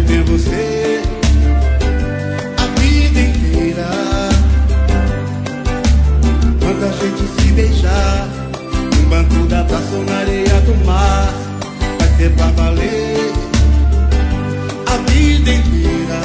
ter você a vida inteira. Quando a gente se beijar no banco da praça ou na areia do mar, vai ser pra valer a vida inteira.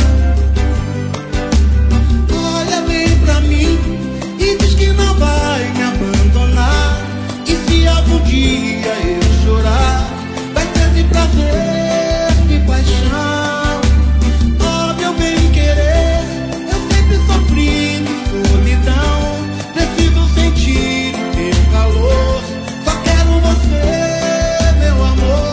Olha bem pra mim e diz que não vai me abandonar. E se algum dia eu chorar, vai ser de prazer, de paixão. Oh, meu bem querer, eu sempre sofri de solidão. Preciso sentir o teu calor, só quero você, meu amor.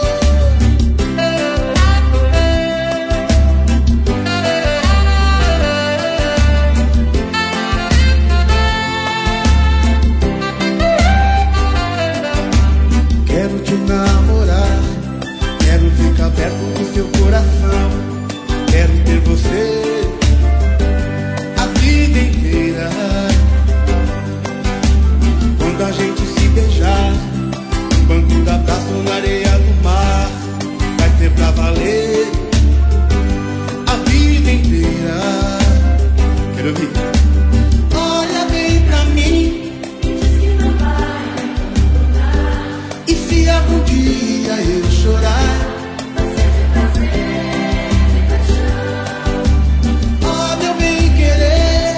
Quero te namorar, quero ficar perto do seu coração. Quero ter você a vida inteira. Quando a gente se beijar no banco da praça ou na areia do mar, vai ser pra valer a vida inteira. Quero ouvir. Olha bem pra mim, e se algum dia eu chorar, oh, meu bem querer,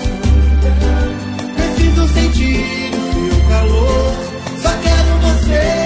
preciso sentir o seu calor, só quero você.